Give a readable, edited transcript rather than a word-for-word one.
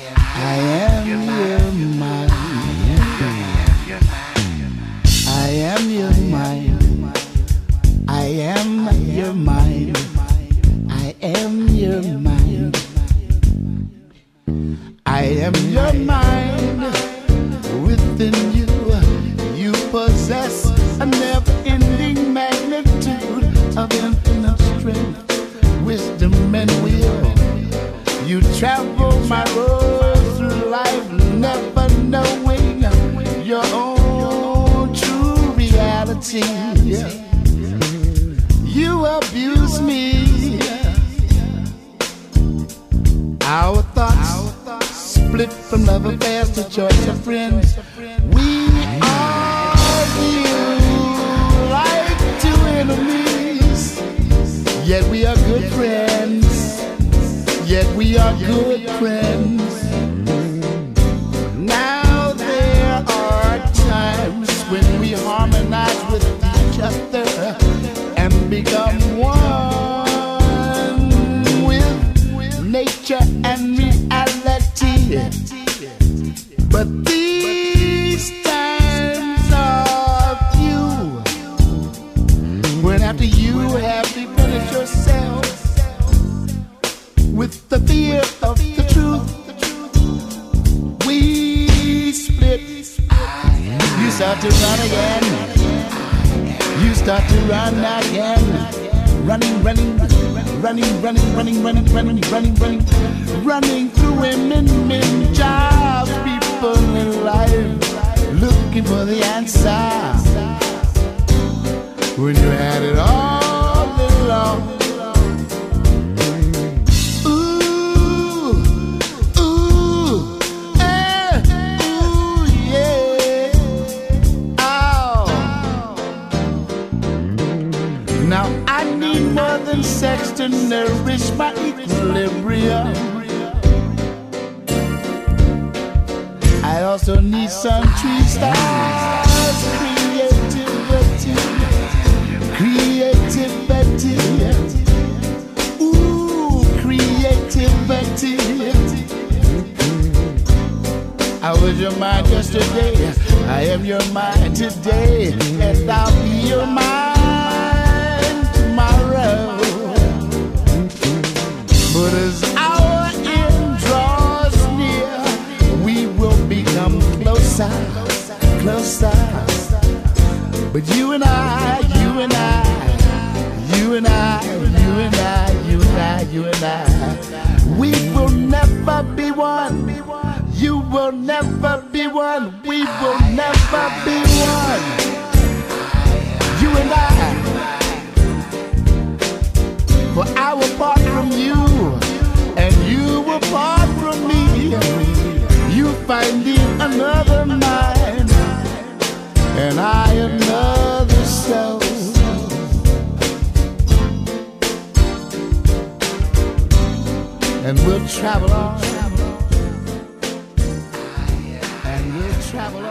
I am your mind. I am your mind. I am your mind. I am your mind. I am your mind. Within you, you possess a never-ending magnitude of infinite strength, wisdom, and will. You travel my road through life, never knowing your own true reality. You abuse me. Our thoughts split from love affairs to choice of friends. We argue like two enemies, yet we are good friends. Yet we are good friends. Now there are times when we harmonize with each other and become one with nature and reality. But these times are few, when after you have replenished yourself with the fear of the truth, we split. You start to run again. You start to run again. Running, running, running, running, running, running, running, running, running, running through women, men, jobs, people in life, looking for the answer when you had it all along. Now I need more than sex to nourish my equilibrium. I also need some tree stars, creativity, creativity, ooh, creativity. I was your mind yesterday, I am your mind today, and I'll be your mind tomorrow. But as our end draws near, we will become closer, closer. But you and I, you and I, you and I, you and I, you and I, you and I, we will never be one. You will never be one. We will never be one. You and I. For I will part from you, and you will part from me. You finding another mind, and I another self. And we'll travel on, and we'll travel on.